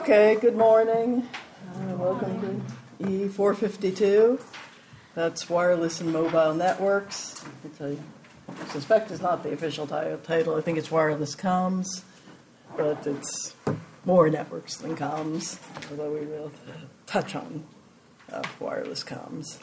Okay, good morning. Welcome to E452. That's Wireless and Mobile Networks. I suspect it's not the official title. I think it's Wireless Comms, but it's more networks than comms, although we will touch on wireless comms.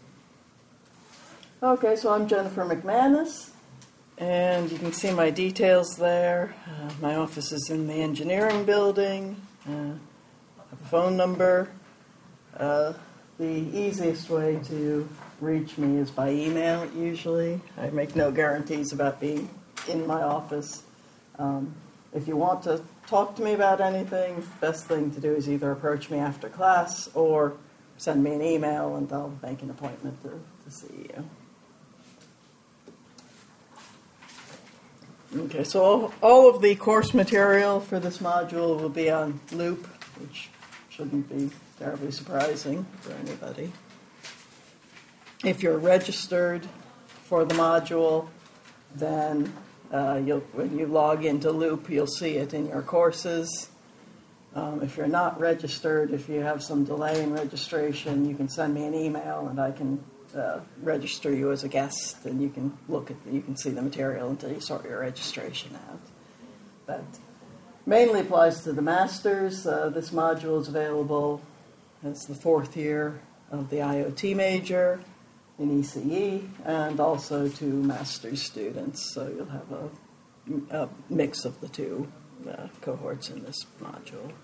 Okay, so I'm Jennifer McManus, and you can see my details there. My office is in the engineering building. I have a phone number. The easiest way to reach me is by email, usually. I make no guarantees about being in my office. If you want to talk to me about anything, the best thing to do is either approach me after class or send me an email and I'll make an appointment to see you. Okay, so all of the course material for this module will be on Loop, which shouldn't be terribly surprising for anybody. If you're registered for the module, then when you log into Loop, you'll see it in your courses. If you're not registered, if you have some delay in registration, you can send me an email and I can register you as a guest, and you can see the material until you sort your registration out. That mainly applies to the masters. This module is available as the fourth year of the IoT major in ECE, and also to master's students. So you'll have a mix of the two cohorts in this module.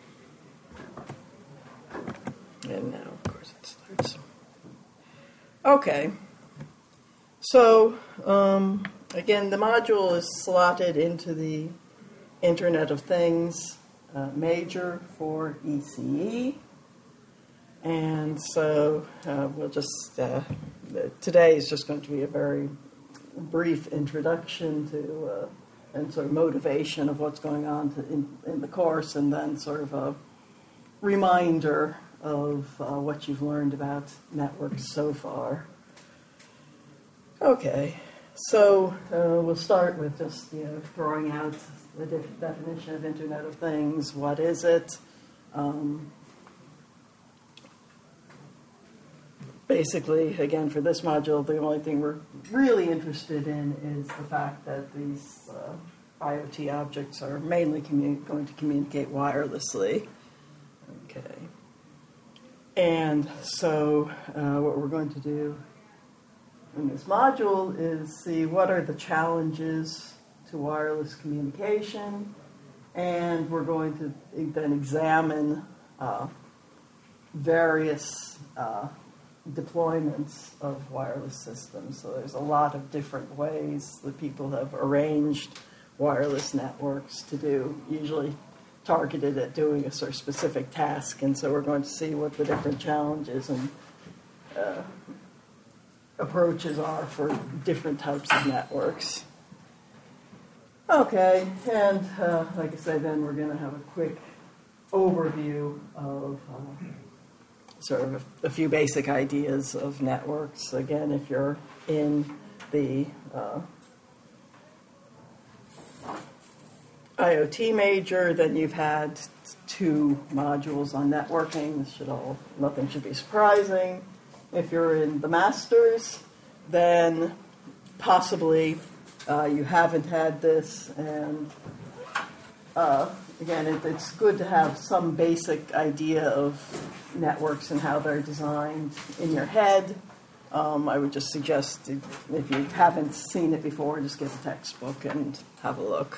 And now, of course, it starts. Okay, so again, the module is slotted into the Internet of Things major for ECE, and so we'll just, today is just going to be a very brief introduction to and sort of motivation of what's going on in the course, and then sort of a reminder of what you've learned about networks so far. Okay, so we'll start with just throwing out the definition of Internet of Things. What is it? Basically, again, for this module, the only thing we're really interested in is the fact that these IoT objects are mainly going to communicate wirelessly. Okay. And so what we're going to do in this module is see what are the challenges to wireless communication, and we're going to then examine various deployments of wireless systems. So there's a lot of different ways that people have arranged wireless networks to do, usually targeted at doing a sort of specific task, and so we're going to see what the different challenges and approaches are for different types of networks. Okay, and like I said, then we're going to have a quick overview of sort of a few basic ideas of networks. Again, if you're in the IoT major, then you've had 2 modules on networking. Nothing should be surprising. If you're in the masters, then possibly you haven't had this, and again, it's good to have some basic idea of networks and how they're designed in your head. I would just suggest, if you haven't seen it before, just get a textbook and have a look.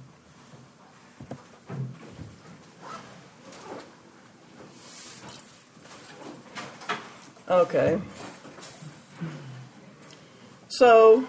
Okay, so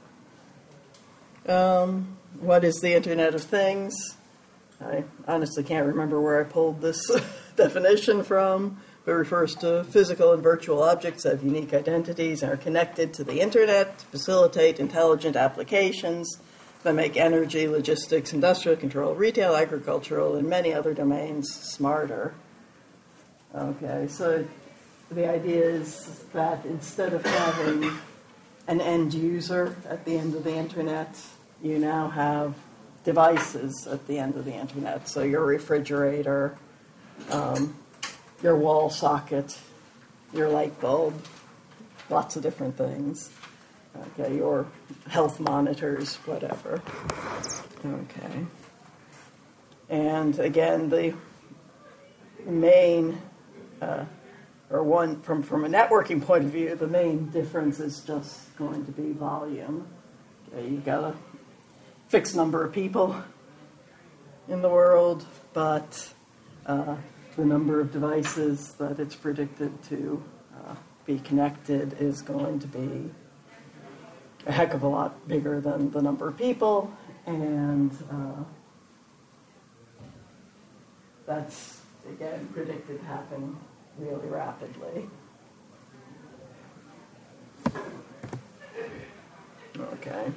what is the Internet of Things? I honestly can't remember where I pulled this definition from, but it refers to physical and virtual objects that have unique identities and are connected to the Internet to facilitate intelligent applications that make energy, logistics, industrial control, retail, agricultural, and many other domains smarter. Okay, so the idea is that instead of having an end user at the end of the Internet, you now have devices at the end of the Internet. So your refrigerator, your wall socket, your light bulb, lots of different things. Okay, your health monitors, whatever. Okay. And again, the main, or one, from a networking point of view, the main difference is just going to be volume. Okay, you got a fixed number of people in the world, but the number of devices that it's predicted to be connected is going to be a heck of a lot bigger than the number of people, and that's, again, predicted to happen really rapidly. Okay.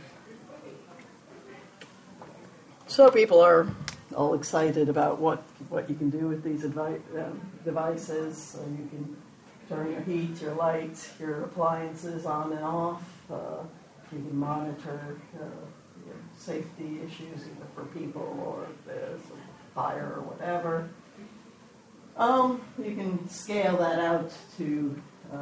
So people are all excited about what you can do with these devices. So you can turn your heat, your light, your appliances on and off. You can monitor your safety issues either for people or if there's a fire or whatever. You can scale that out to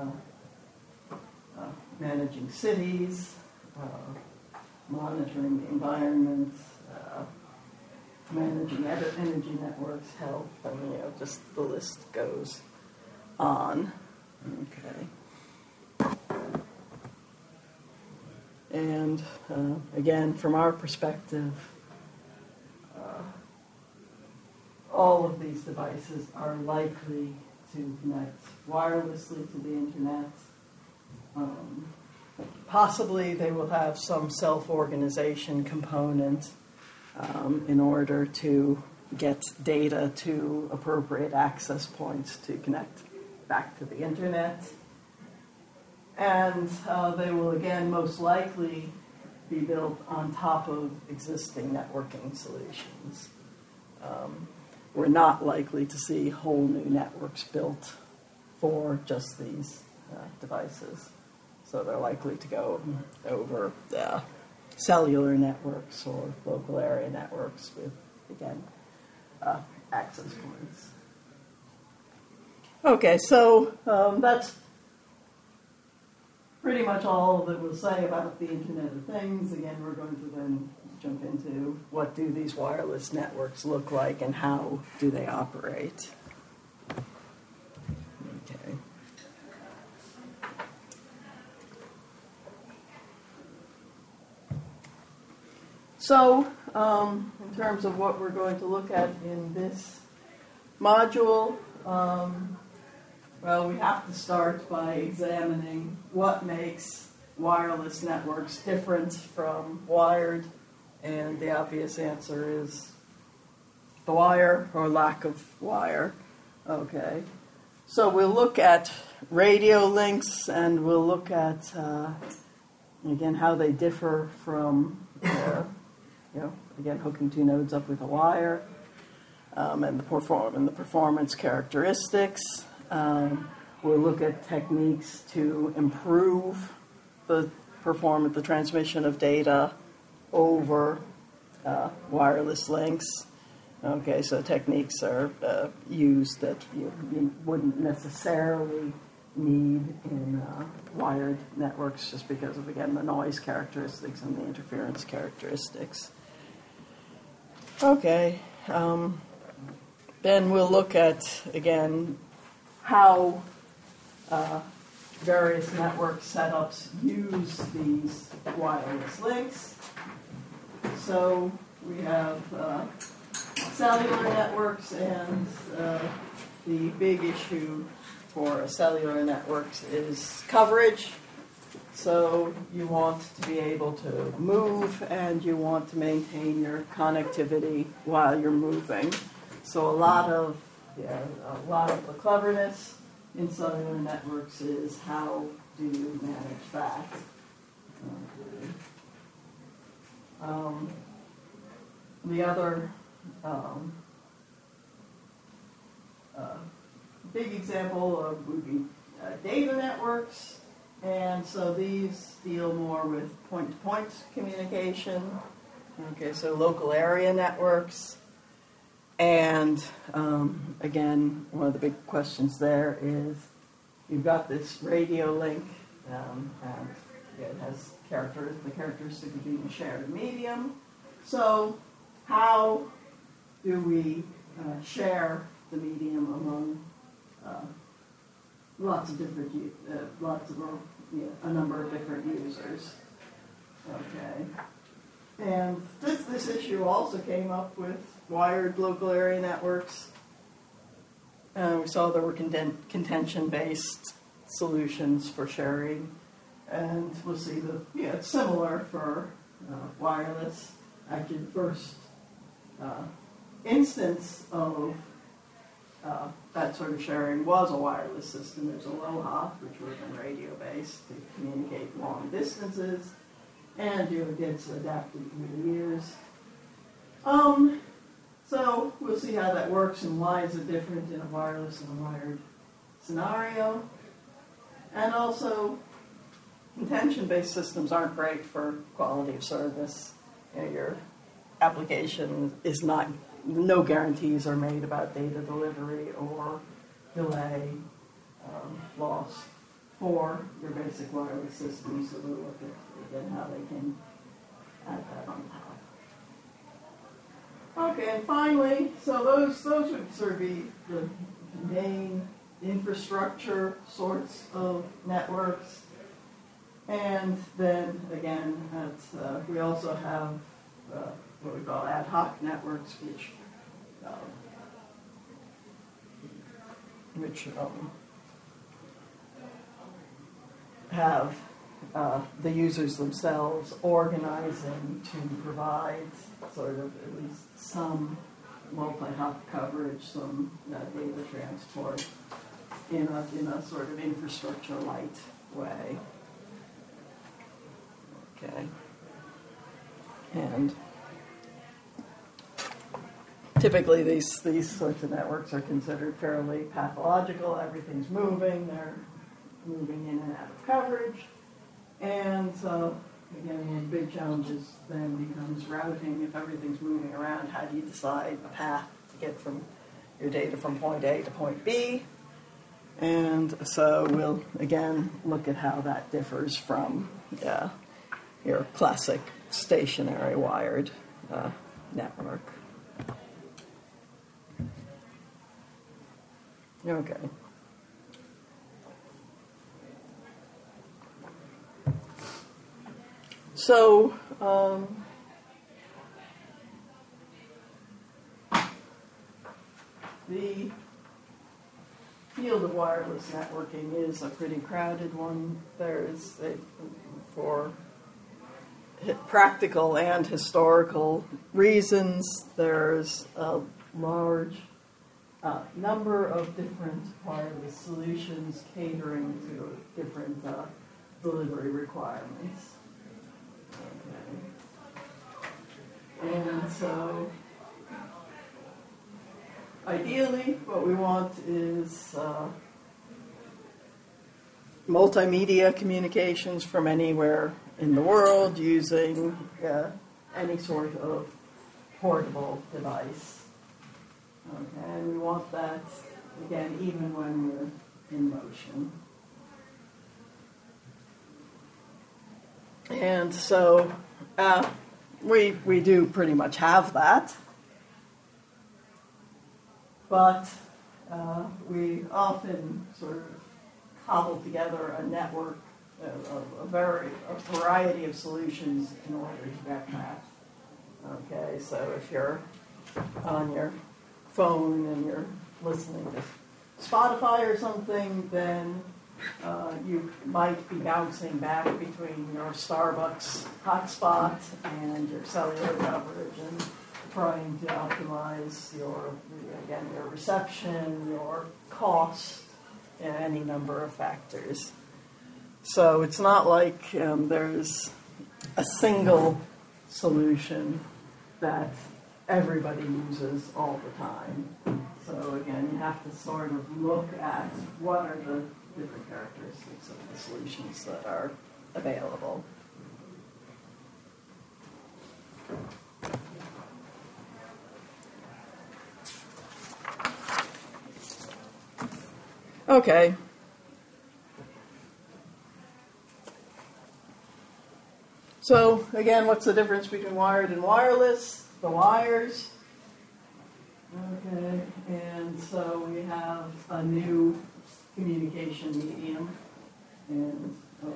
managing cities, monitoring the environment, managing energy networks, health, and just the list goes on. Okay. And again, from our perspective, all of these devices are likely to connect wirelessly to the internet. Possibly they will have some self-organization component in order to get data to appropriate access points to connect back to the internet. And they will, again, most likely be built on top of existing networking solutions. We're not likely to see whole new networks built for just these devices. So they're likely to go over cellular networks or local area networks with, again, access points. Okay, so that's pretty much all that we'll say about the Internet of Things. Again, we're going to then jump into what do these wireless networks look like and how do they operate. Okay. So, in terms of what we're going to look at in this module, well, we have to start by examining what makes wireless networks different from wired, and the obvious answer is the wire or lack of wire. Okay, so we'll look at radio links, and we'll look at, again, how they differ from, again, hooking two nodes up with a wire, and the performance characteristics. We'll look at techniques to improve the transmission of data over wireless links. Okay, so techniques are used that you wouldn't necessarily need in wired networks just because of, again, the noise characteristics and the interference characteristics. Okay, then we'll look at, again, how various network setups use these wireless links. So we have cellular networks, and the big issue for cellular networks is coverage. So you want to be able to move, and you want to maintain your connectivity while you're moving. So a lot of the cleverness in cellular networks is how do you manage that. The other big example would be data networks, and so these deal more with point-to-point communication. Okay, so local area networks. And again, one of the big questions there is you've got this radio link, and it has the characteristic of being a shared medium. So how do we share the medium among a number of different users? Okay. And this issue also came up with wired local area networks. We saw there were contention-based solutions for sharing, and we'll see it's similar for wireless. Actually, the first instance of that sort of sharing was a wireless system. There's Aloha, which would have been radio-based to communicate long distances, and it gets adapted through the years. So we'll see how that works and why is it different in a wireless and a wired scenario. And also, contention-based systems aren't great for quality of service. Your application is no guarantees are made about data delivery or delay, loss for your basic wireless system. So we'll look at again how they can add that on top. Okay, and finally, so those would sort of be the main infrastructure sorts of networks. And then again, we also have what we call ad hoc networks, which have the users themselves organizing to provide sort of at least some multi-hop coverage, some data transport in a sort of infrastructure-light way. Okay. And typically these sorts of networks are considered fairly pathological. Everything's moving. They're moving in and out of coverage. And so, again, one of the big challenges then becomes routing. If everything's moving around, how do you decide a path to get from your data from point A to point B? And so we'll, again, look at how that differs from your classic stationary wired network. Okay. So, the field of wireless networking is a pretty crowded one. For practical and historical reasons, there's a large number of different wireless solutions catering to different delivery requirements. Okay. And so, ideally, what we want is multimedia communications from anywhere in the world using any sort of portable device. Okay, and we want that, again, even when we're in motion. And so we do pretty much have that, but we often sort of cobble together a network, a variety of solutions in order to get that. Okay, so if you're on your phone and you're listening to Spotify or something, then you might be bouncing back between your Starbucks hotspot and your cellular coverage and trying to optimize your reception, your cost, and any number of factors. So it's not like there's a single solution that everybody uses all the time. So again, you have to sort of look at what are the different characteristics of the solutions that are available. Okay. So, again, what's the difference between wired and wireless? The wires. Okay, and so we have a new communication medium. And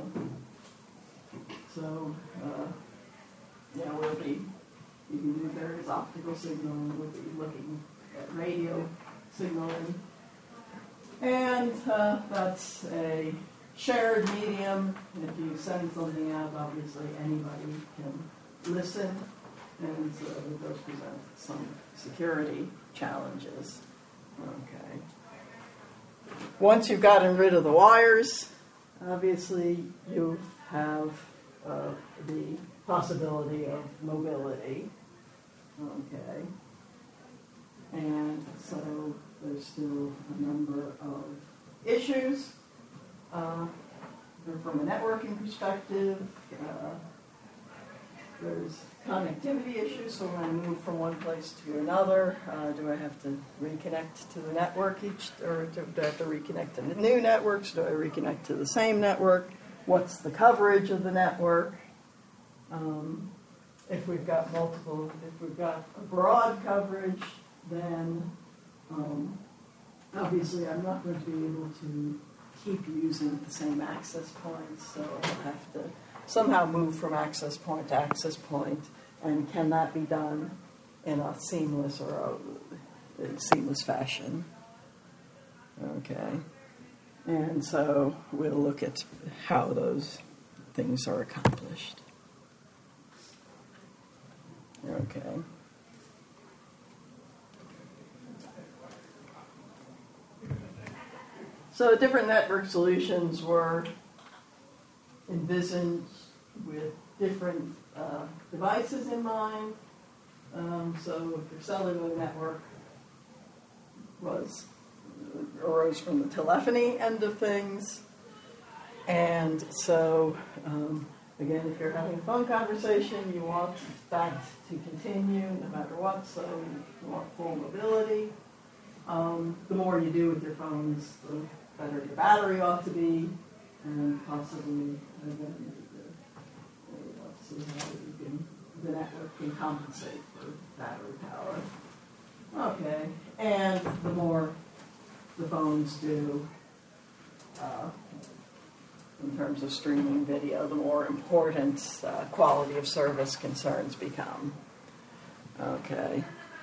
you can do various optical signaling. We'll be looking at radio signaling. And that's a shared medium. If you send something out, obviously anybody can listen. And so it does present some security challenges. Okay. Once you've gotten rid of the wires, obviously you have the possibility of mobility. Okay. And so there's still a number of issues. From a networking perspective, there's connectivity issues. So when I move from one place to another, do I have to reconnect to the network or do I have to reconnect to new networks? Do I reconnect to the same network? What's the coverage of the network? If we've got a broad coverage, then obviously I'm not going to be able to keep using the same access points, so I'll have to somehow move from access point to access point, and can that be done in a seamless fashion? Okay. And so we'll look at how those things are accomplished. Okay. So different network solutions were envisioned with different devices in mind. So the cellular network arose from the telephony end of things. And so, again, if you're having a phone conversation, you want that to continue no matter what, so you want full mobility. The more you do with your phones, the better your battery ought to be, and possibly see how the network can compensate for battery power. Okay, and the more the phones do in terms of streaming video, the more important quality of service concerns become. Okay.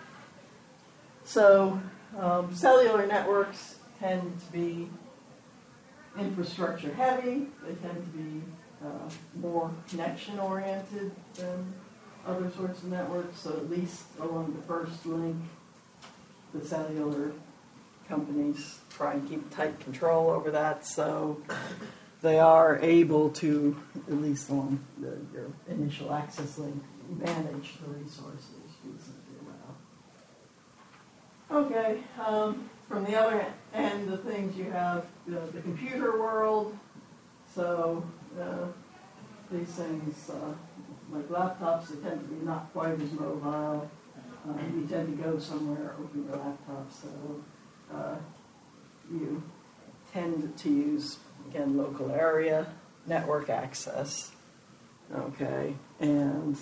So cellular networks tend to be infrastructure heavy. They tend to be more connection oriented than other sorts of networks. So at least along the first link, the cellular companies try and keep tight control over that. So they are able to, at least on your initial access link, manage the resources reasonably well. Okay, from the other end of things, you have the computer world. So these things, like laptops, they tend to be not quite as mobile. You tend to go somewhere, open your laptop, so you tend to use, again, local area network access. Okay, and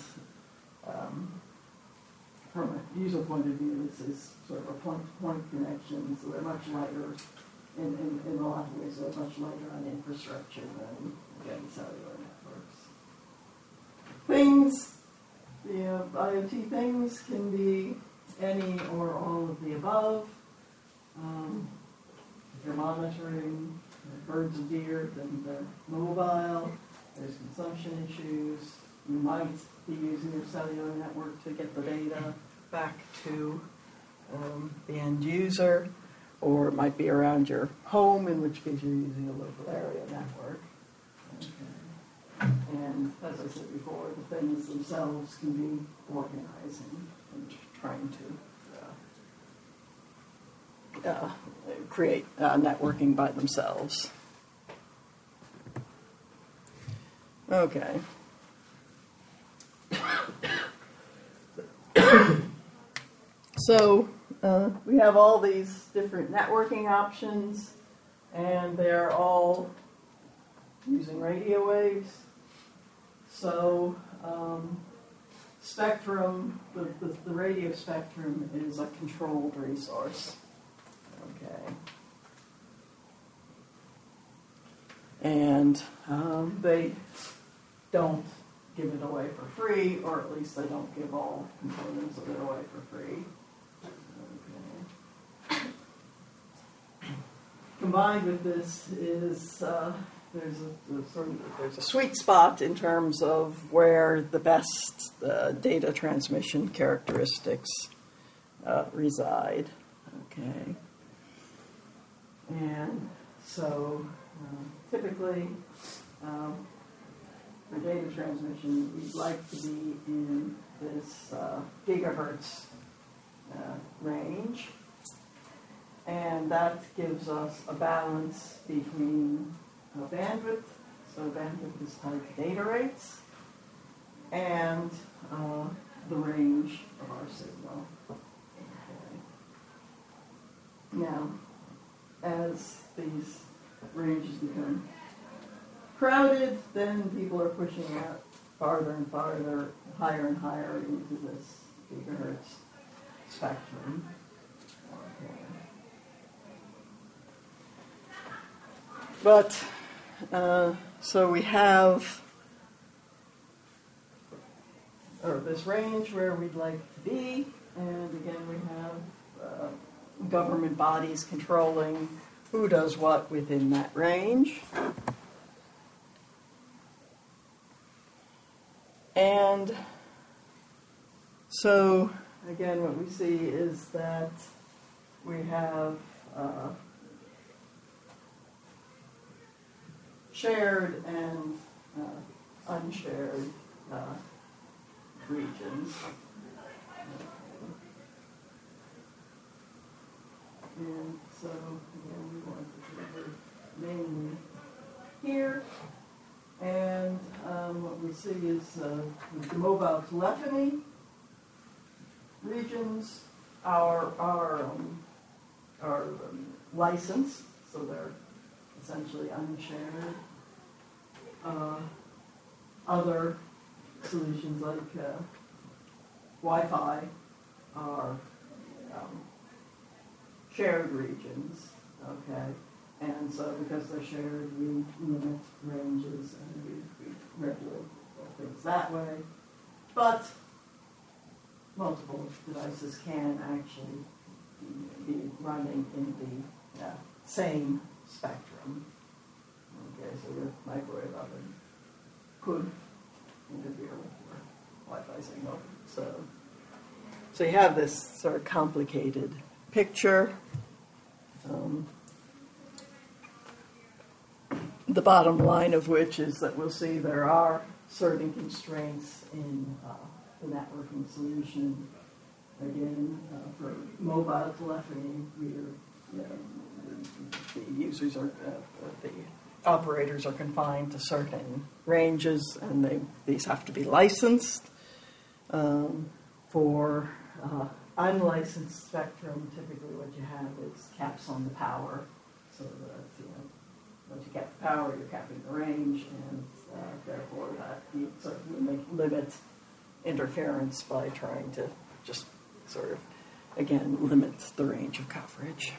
from a user point of view, this is sort of a point-to-point connection, so they're much lighter in a lot of ways. They're much lighter on infrastructure than, again, cellular networks. Things, IoT things can be any or all of the above. If you're monitoring birds and deer, then they're mobile. There's consumption issues. You might be using your cellular network to get the data back to the end user, or it might be around your home, in which case you're using a local area network. Okay. And as I said before, the things themselves can be organizing and trying to create networking by themselves. Okay. So we have all these different networking options. and they're all using radio waves. So spectrum, the radio spectrum is a controlled resource. Okay. And they don't give it away for free, or at least they don't give all components of it away for free. Okay. Combined with this is there's a sweet spot in terms of where the best data transmission characteristics reside. Okay, and so typically for data transmission, we'd like to be in this gigahertz range. And that gives us a balance between bandwidth, so bandwidth is tied to data rates, and the range of our signal. Okay. Now, as these ranges become crowded, then people are pushing out farther and farther, higher and higher into this gigahertz spectrum. Okay. But, so we have this range where we'd like to be, and again we have government bodies controlling who does what within that range. And so, again, what we see is that we have shared and unshared regions. And so, again, we want to deliver mainly here. And what we see is the mobile telephony regions are licensed, so they're essentially unshared. Other solutions like Wi-Fi are shared regions, okay? And so because they're shared, we limit ranges and we regulate things that way. But multiple devices can actually be running in the same spectrum. Okay, so your microwave oven could interfere with your Wi-Fi signal. So you have this sort of complicated picture. The bottom line of which is that we'll see there are certain constraints in the networking solution. Again, for mobile telephony, the users are the operators are confined to certain ranges, and these have to be licensed. For unlicensed spectrum, typically what you have is caps on the power, so that once you cap the power, you're capping the range, and therefore that you sort of limit interference by trying to just sort of, again, limit the range of coverage.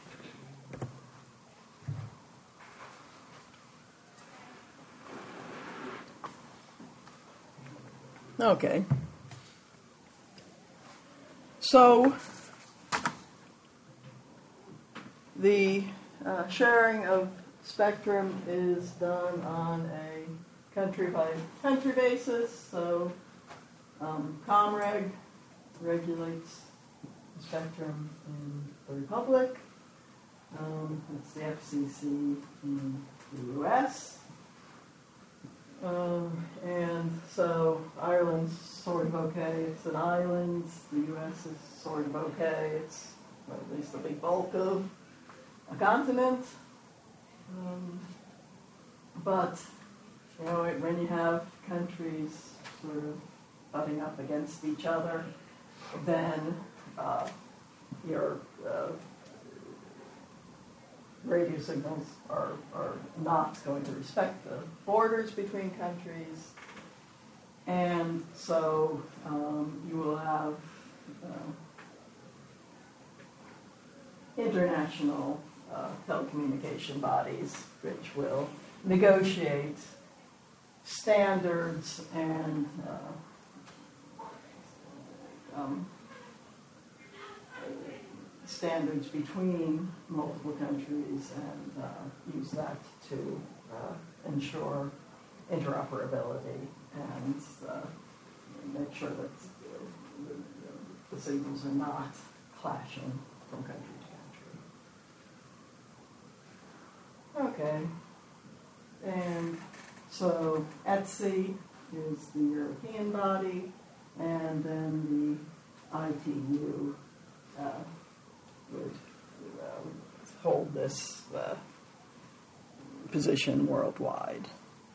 Okay. So the sharing of spectrum is done on a country-by-country basis. So Comreg regulates the spectrum in the Republic. It's the FCC in the U.S. And so Ireland's sort of okay. It's an island. The U.S. is sort of okay. It's at least the big bulk of a continent. But when you have countries sort of butting up against each other, then your radio signals are not going to respect the borders between countries. And so you will have international telecommunication bodies which will negotiate standards and standards between multiple countries and use that to ensure interoperability and make sure that the signals are not clashing from country to country. Okay, and so ETSI is the European body, and then the ITU would hold this position worldwide.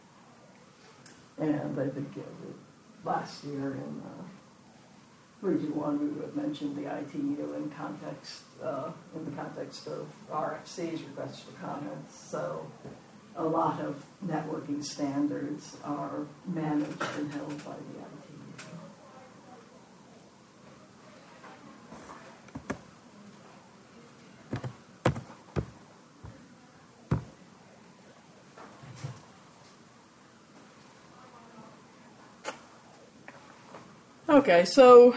And I think last year in Region 1 we would have mentioned the ITU in the context of RFC's, requests for comments. So a lot of networking standards are managed and held by the ITU. Okay, so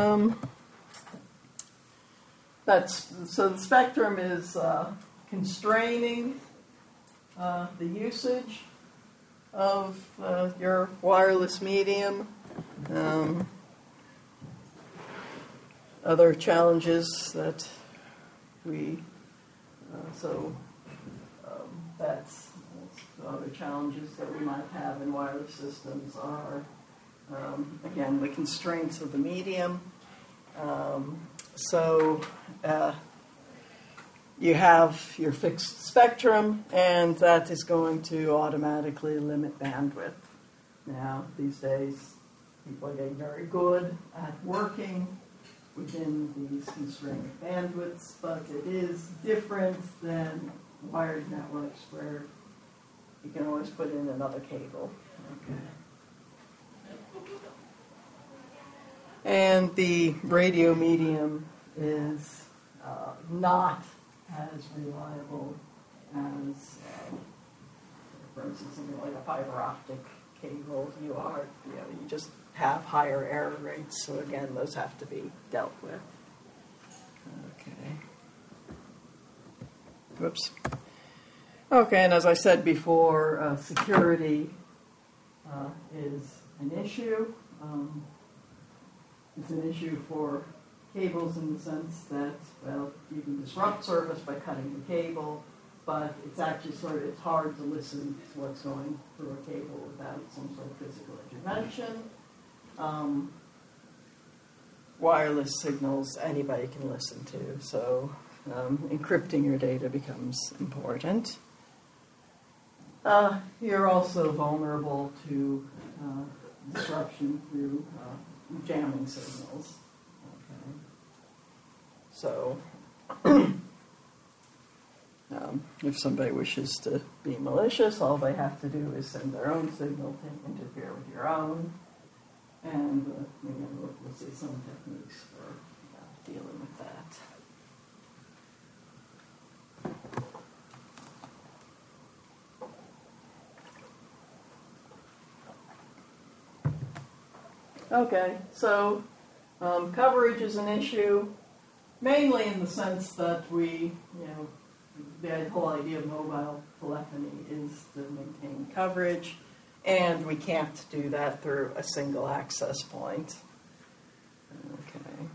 the spectrum is constraining the usage of your wireless medium. Other challenges that that's other challenges that we might have in wireless systems are. Again, the constraints of the medium. You have your fixed spectrum, and that is going to automatically limit bandwidth. Now, these days, people are getting very good at working within these constrained bandwidths, but it is different than wired networks where you can always put in another cable. Okay. And the radio medium is not as reliable as, for instance, something like a fiber optic cable. You just have higher error rates, so again, those have to be dealt with. Okay. Whoops. Okay, and as I said before, security is an issue. It's an issue for cables in the sense that, well, you can disrupt service by cutting the cable, but it's actually it's hard to listen to what's going through a cable without some sort of physical intervention. Wireless signals anybody can listen to, so encrypting your data becomes important. You're also vulnerable to disruption through jamming signals. Okay. So, if somebody wishes to be malicious, all they have to do is send their own signal to interfere with your own. And again, we'll see some techniques for dealing with that. Okay, so coverage is an issue, mainly in the sense that the whole idea of mobile telephony is to maintain coverage, and we can't do that through a single access point. Okay.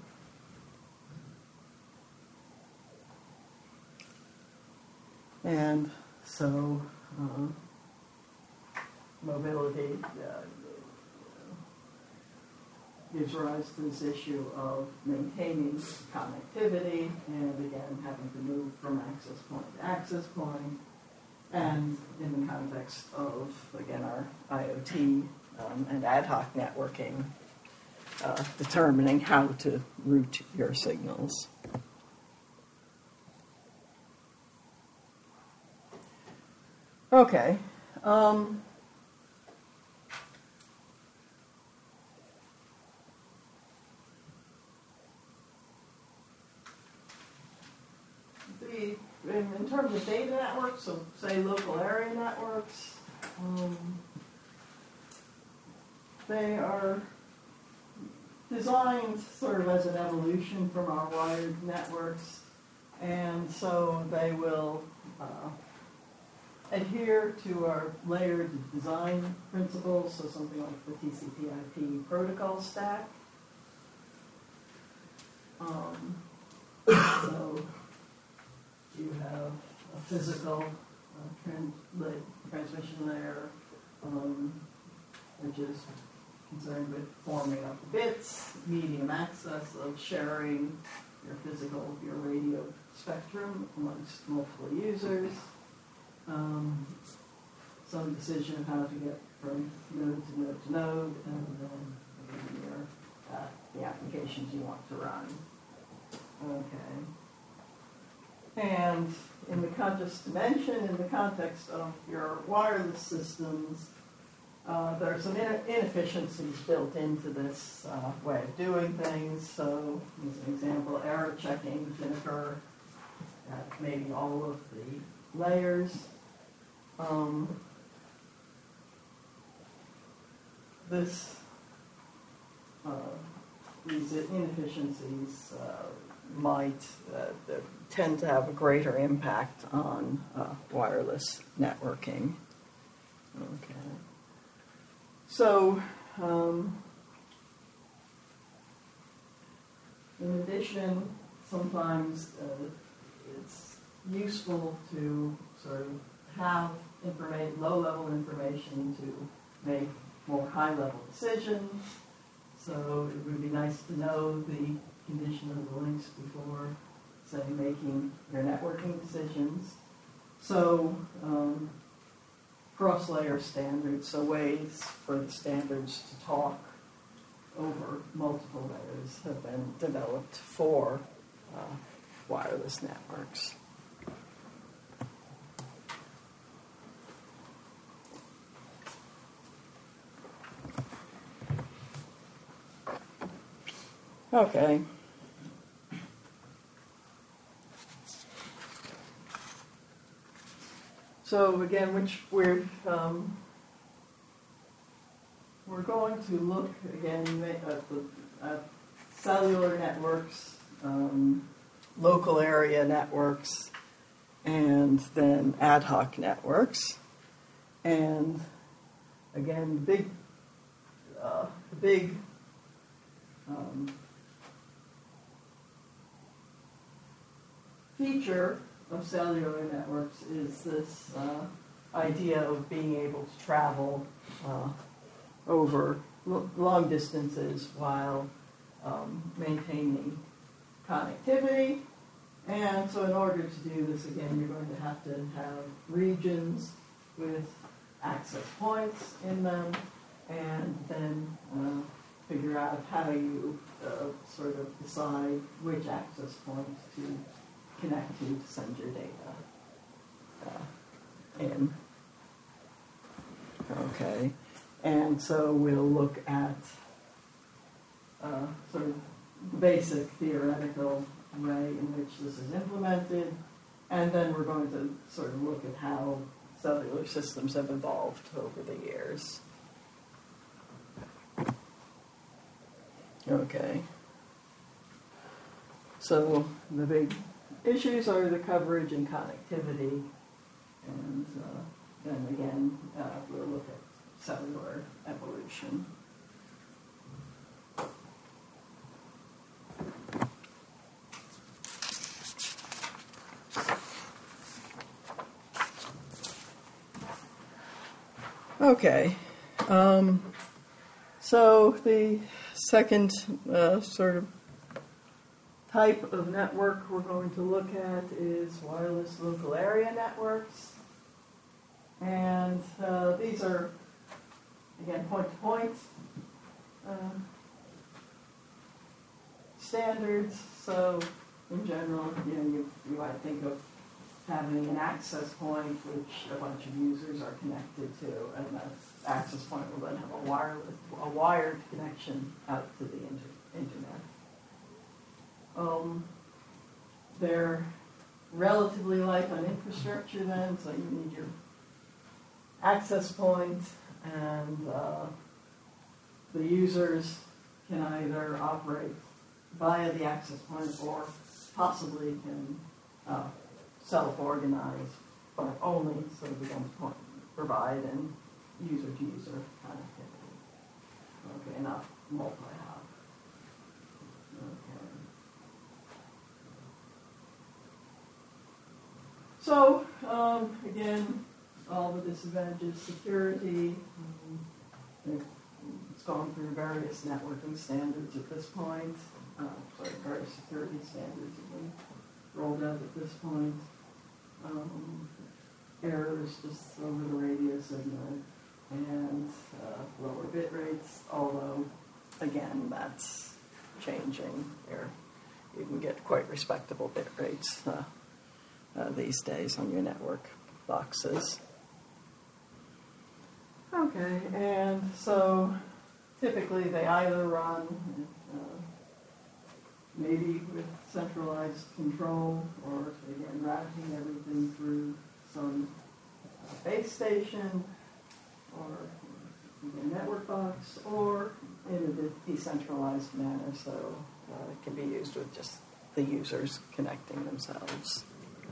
And so mobility gives rise to this issue of maintaining connectivity and, again, having to move from access point to access point, and in the context of, again, our IoT and ad hoc networking, determining how to route your signals. Okay. In terms of data networks, so say local area networks, they are designed sort of as an evolution from our wired networks, and so they will adhere to our layered design principles, so something like the TCP/IP protocol stack. So you have a physical transmission layer, which is concerned with forming up the bits, medium access of sharing your radio spectrum amongst multiple users, some decision of how to get from node to node to node, and then the applications you want to run. Okay. And just to mention, in the context of your wireless systems, there are some inefficiencies built into this way of doing things. So, as an example, error checking can occur at maybe all of the layers. These inefficiencies might tend to have a greater impact on wireless networking. Okay. So, in addition, sometimes it's useful to sort of have low-level information to make more high-level decisions. So it would be nice to know the condition of the links before, say, making your networking decisions. So cross-layer standards, so ways for the standards to talk over multiple layers have been developed for wireless networks. Okay. So again, we're going to look again at cellular networks, local area networks, and then ad hoc networks. And again, the big feature of cellular networks is this idea of being able to travel over long distances while maintaining connectivity. And so in order to do this, again, you're going to have regions with access points in them, and then figure out how you sort of decide which access point to connect to send your data in. Okay, and so we'll look at sort of the basic theoretical way in which this is implemented, and then we're going to sort of look at how cellular systems have evolved over the years. Okay. So the big issues are the coverage and connectivity, and then again, we'll look at cellular evolution. Okay. So the second sort of type of network we're going to look at is wireless local area networks. And these are, again, point-to-point standards. So in general, you might think of having an access point which a bunch of users are connected to, and that access point will then have a wired connection out to the internet. They're relatively light on infrastructure then, so you need your access point, and the users can either operate via the access point or possibly can self-organize, but only so we don't provide an user-to-user connectivity. Okay, not multi-hop. Okay. So, again, all the disadvantages, security, it's gone through various networking standards at this point. Various security standards have been rolled out at this point. Errors just over the radio signal and lower bit rates, although, again, that's changing. You can get quite respectable bit rates these days on your network boxes. Okay, and so typically they either run maybe with centralized control, or again routing everything through some base station or a network box, or in a decentralized manner, so it can be used with just the users connecting themselves.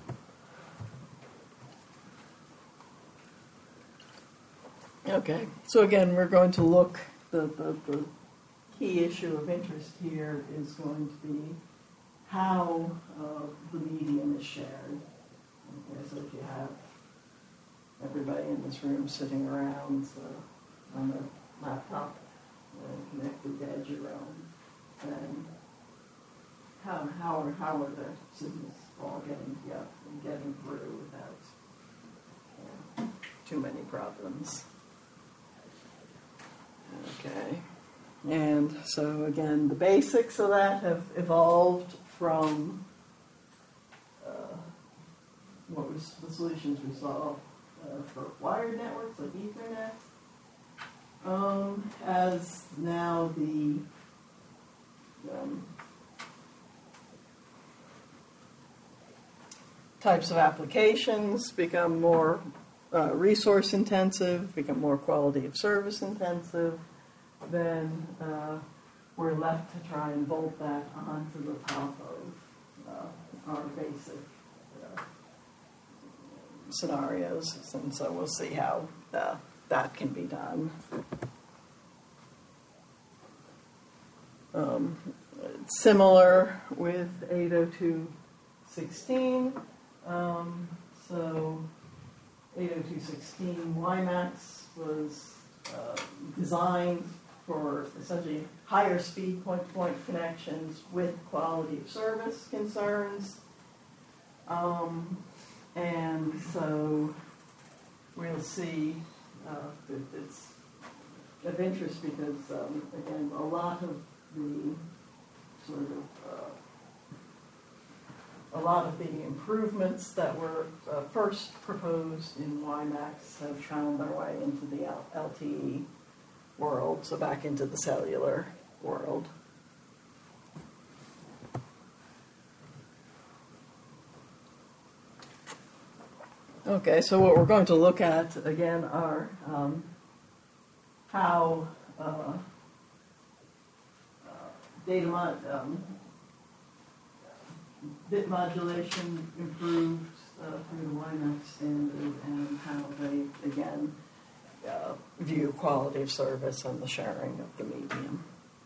Okay, so again, we're going to look, the key issue of interest here is going to be how the medium is shared. Okay, so if you have everybody in this room sitting around on a laptop connected to edge around, then how are the signals all getting together and getting through without too many problems? Okay, and so again, the basics of that have evolved from what was the solutions we saw for wired networks like Ethernet, as now the types of applications become more resource intensive, become more quality of service intensive, then we're left to try and bolt that onto the top of our basic scenarios, and so we'll see how that can be done. Similar with 802.16, so 802.16 WiMAX was designed for essentially higher speed point-to-point connections with quality of service concerns. And so we'll see that it's of interest because, again, a lot of the sort of a lot of the improvements that were first proposed in WiMAX have found their way into the LTE world, so back into the cellular world. Okay, so what we're going to look at again are how bit modulation improved through the WiMAX standard, and how they, again, view quality of service and the sharing of the medium.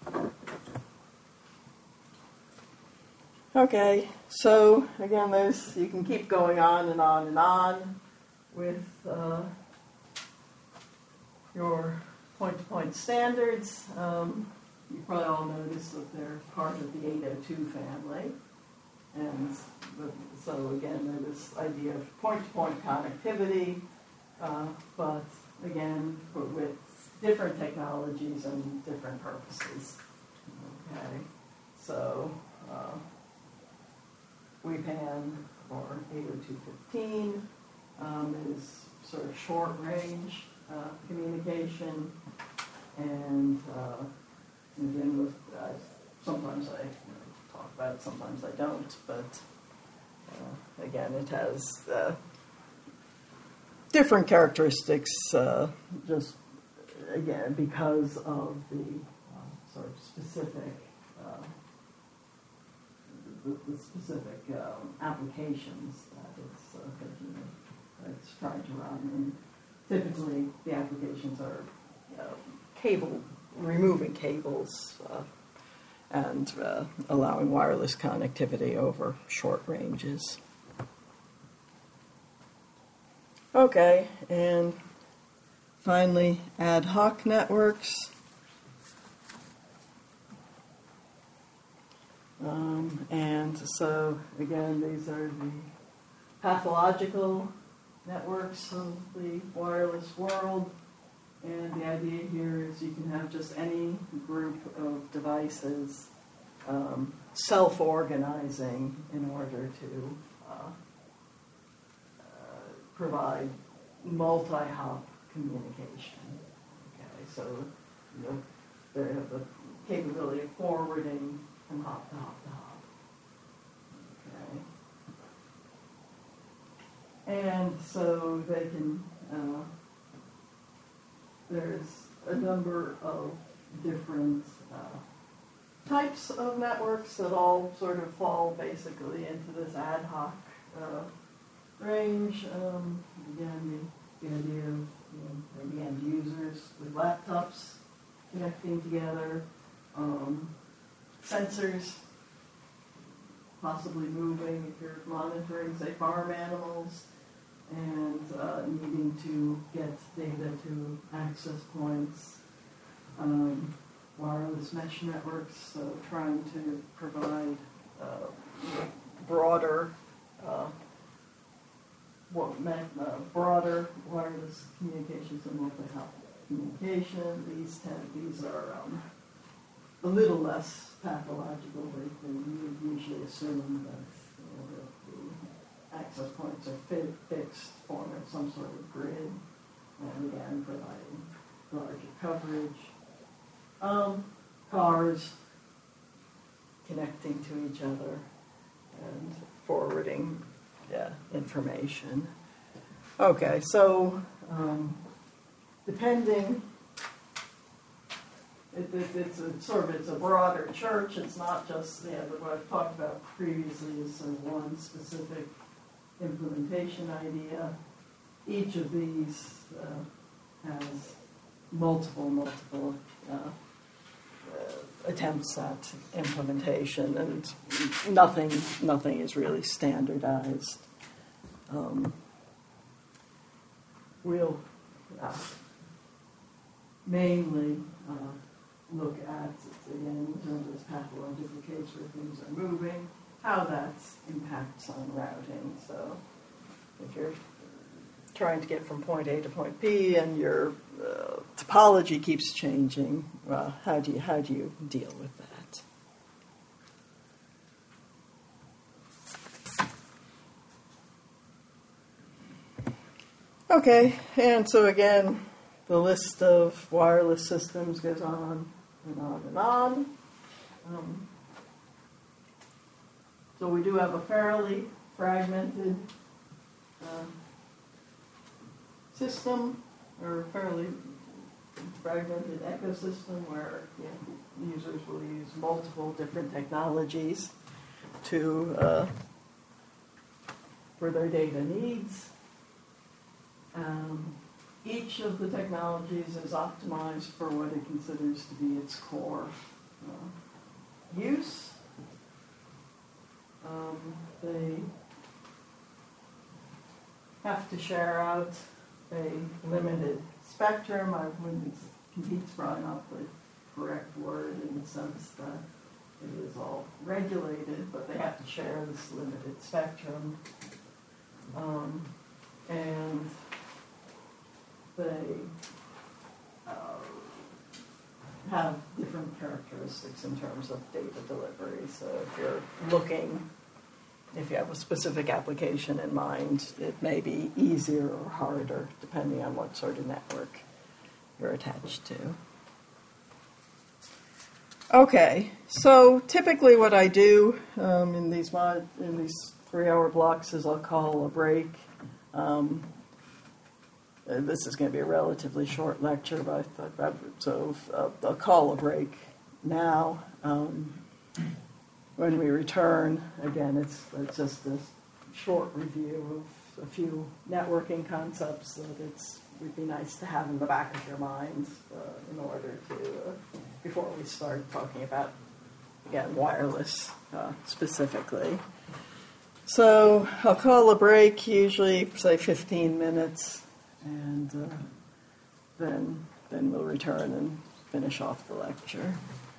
Okay, so again, you can keep going on and on and on with your point-to-point standards. You probably all noticed that they're part of the 802 family. And so again, there's this idea of point-to-point connectivity, but again, with different technologies and different purposes. Okay, so WPAN for 802.15 is sort of short range communication, and again, with sometimes I talk about it, sometimes I don't, but again, it has different characteristics, just again because of the sort of specific the specific applications that it's trying to run. And typically, the applications are removing cables and allowing wireless connectivity over short ranges. Okay, and finally, ad hoc networks. And so, again, these are the pathological networks of the wireless world. And the idea here is you can have just any group of devices self-organizing in order to provide multi-hop communication. Okay, so they have the capability of forwarding from hop to hop to hop. Okay, and so they can. There's a number of different types of networks that all sort of fall basically into this ad hoc range. Again, the idea of maybe end users with laptops connecting together, sensors possibly moving if you're monitoring, say, farm animals, and needing to get data to access points, wireless mesh networks, so trying to provide broader broader wireless communications and multi-hop communication. These are a little less pathological than you would usually assume that the access points are fixed, forming some sort of grid, and again providing larger coverage. Cars connecting to each other and forwarding information. Okay, so depending, it's a broader church. It's not just what I've talked about previously is sort of one specific implementation idea. Each of these has multiple attempts at implementation, and nothing is really standardized. We'll mainly look at, again, in terms of this pathological case where things are moving, how that impacts on routing. So if you're trying to get from point A to point B and your topology keeps changing, well, how do you deal with that? Okay, and so again, the list of wireless systems goes on and on and on. So we do have a fairly fragmented system, or fairly fragmented ecosystem where users will use multiple different technologies for their data needs. Each of the technologies is optimized for what it considers to be its core use. They have to share out a limited spectrum. Compete's probably not the correct word in the sense that it is all regulated, but they have to share this limited spectrum. And they have different characteristics in terms of data delivery. So if you're looking if you have a specific application in mind, it may be easier or harder depending on what sort of network you're attached to. Okay, so typically what I do in these 3-hour blocks is I'll call a break. This is going to be a relatively short lecture, but I'll call a break now. When we return, again, it's just a short review of a few networking concepts that would be nice to have in the back of your minds in order to, before we start talking about, again, wireless specifically. So I'll call a break, usually, say, 15 minutes, and then we'll return and finish off the lecture.